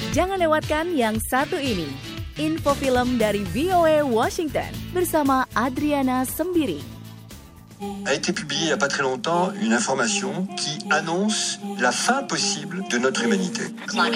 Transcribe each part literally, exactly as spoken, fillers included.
Jangan lewatkan yang satu ini. Info film dari V O A Washington bersama Adriana Sembiring. A été publiée il n'y a pas très longtemps une information qui annonce la fin possible de notre humanité.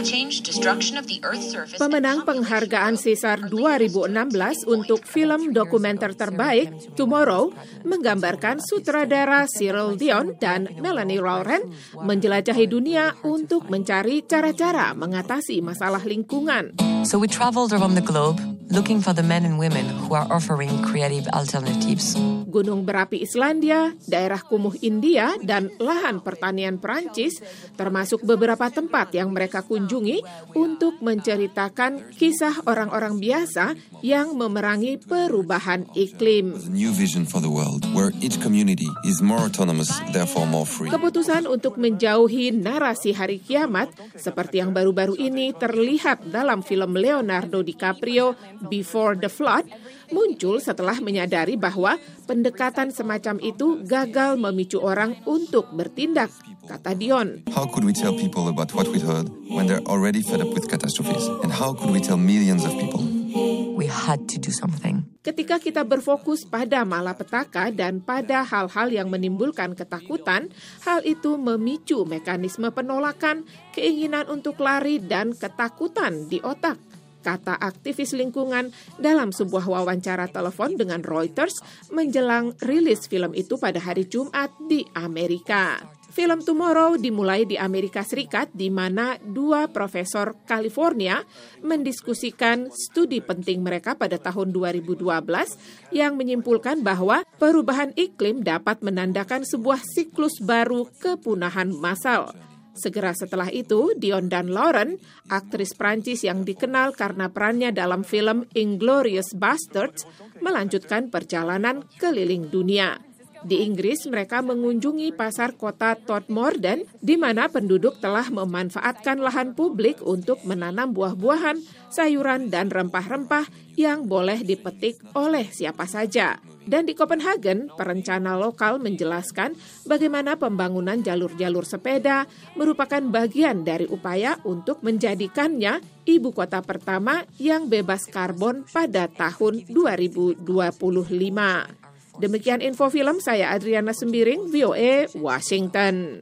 Pemenang penghargaan Caesar dua ribu enam belas untuk film dokumenter terbaik, Tomorrow, menggambarkan sutradara Cyril Dion dan Melanie Laurent menjelajahi dunia untuk mencari cara-cara mengatasi masalah lingkungan. So we traveled around the globe looking for the men and women who are offering creative alternatives. Gunung berapi Islandia, daerah kumuh India, dan lahan pertanian Perancis termasuk beberapa tempat yang mereka kunjungi untuk menceritakan kisah orang-orang biasa yang memerangi perubahan iklim. New vision for the world, where each community is more autonomous, therefore more free. Keputusan untuk menjauhi narasi hari kiamat seperti yang baru-baru ini terlihat dalam film Leonardo DiCaprio, Before the Flood, muncul setelah menyadari bahwa pendekatan semacam itu gagal memicu orang untuk bertindak, kata Dion. How could we tell people about what we heard when they're already fed up with catastrophes? And how could we tell millions of people? We had to do something. Ketika kita berfokus pada malapetaka dan pada hal-hal yang menimbulkan ketakutan, hal itu memicu mekanisme penolakan, keinginan untuk lari, dan ketakutan di otak, kata aktivis lingkungan dalam sebuah wawancara telepon dengan Reuters menjelang rilis film itu pada hari Jumat di Amerika. Film Tomorrow dimulai di Amerika Serikat, di mana dua profesor California mendiskusikan studi penting mereka pada tahun dua ribu dua belas yang menyimpulkan bahwa perubahan iklim dapat menandakan sebuah siklus baru kepunahan massal. Segera setelah itu, Dion dan Laurent, aktris Prancis yang dikenal karena perannya dalam film Inglourious Basterds, melanjutkan perjalanan keliling dunia. Di Inggris, mereka mengunjungi pasar kota Todmorden, di mana penduduk telah memanfaatkan lahan publik untuk menanam buah-buahan, sayuran, dan rempah-rempah yang boleh dipetik oleh siapa saja. Dan di Copenhagen, perencana lokal menjelaskan bagaimana pembangunan jalur-jalur sepeda merupakan bagian dari upaya untuk menjadikannya ibu kota pertama yang bebas karbon pada tahun dua ribu dua puluh lima. Demikian info film, saya Adriana Sembiring, V O A, Washington.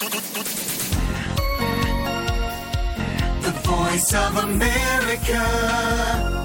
The Voice of America.